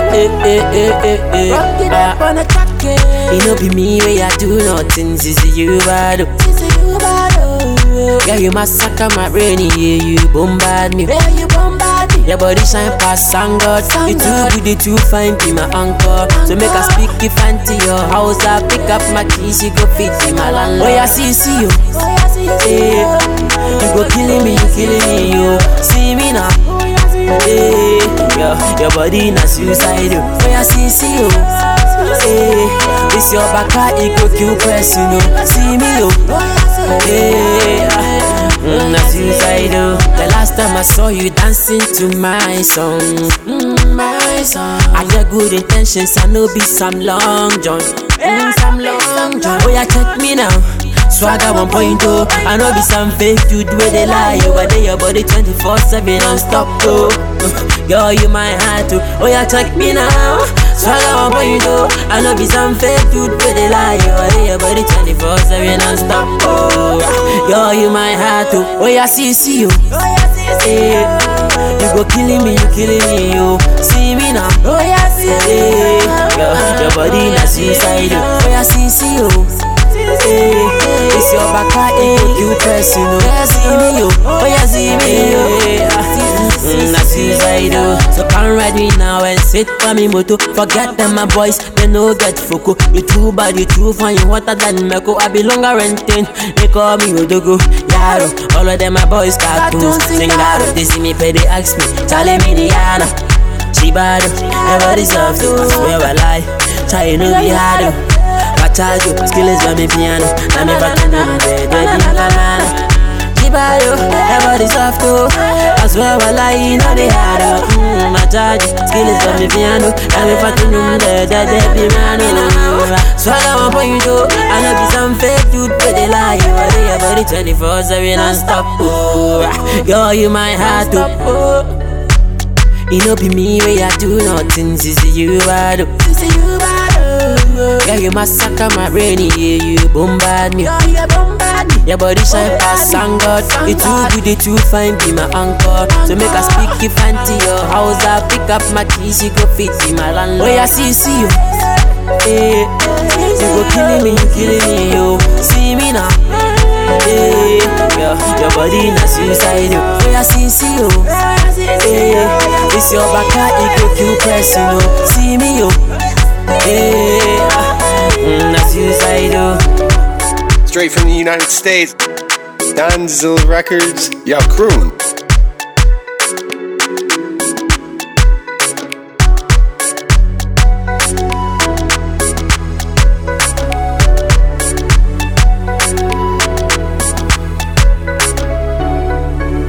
Rock it up on the track, it no be me where I do nothing, it's you bad. Yeah, you massacre my brain, yeah, you bombard me. Yeah, you bombard me. Your body shine past sun God. You too good, you too fine, be my anchor. So make us speak if I to your house, I pick up my keys, you go fit in my land. Oh yeah, see you. Yeah, you go killing me, you. See me now. Yeah, your body not suicide. Oh yeah, see you. Yeah, it's your back, it go kill press, you know. See me, yo. Not suicide. The last time I saw you dancing to my song, my song. I got good intentions, I know be some long john, some long john. Oh yeah, check me now. Swagger 1.0. I know be some fake dude where they lie. You are there, your body 24/7 non-stop, oh. Girl, you my heart too. Oh yeah, check me now. Swagger 1.0. I know be some fake dude where they lie. You are there, your body 24/7 non-stop, oh. Girl, you my heart too. Oh yeah, see you. Yeah. You go killing me, you. See me now. Oh yeah, see you. Yeah. Your body not suicide. Oh yeah, see you. It's your back, you press, you know. Yeah, see me, yo. Oh yeah, see me, yo. That's suicide, so come ride me now and sit for me moto. Forget them, my boys, they no get foco. You too bad, you too fine, you hotter than Meko. I be longer renting, they call me Odogo. Yaro, all of them my boys cartoons. Sing that, they see me pay, they ask me. Charlie Mediana, she bad, never deserve to. I swear I lie, try no be hard. Bachajo, skill is on me piano. Na me button on the baby la man. Kibayo, everybody's soft too. I swear I lie, no they hard. Bachajo, skill is on me piano. Na me button on the baby man. Swagger 1.0. I know be some fake dude, but they lie. You are there, body 24/7 non-stop. Girl, you my heart too. It no be me where I do nothing, it's you bad. Yeah, you massacre my brain, yeah, you bombard me. Your body shine past sun God. You too good, you too fine, be my anchor. So make us speak if I to your house, I pick up my keys, you go fit in my land. Oh yeah, see you. Yeah, you go killing me, yo. See me now. Yeah, your body not suicide. Oh yeah, see you. Yeah, it's your back, it go kill press, you know. See me, yo. That's suicide. Straight from the United States, Donzil Records, yo, Croon.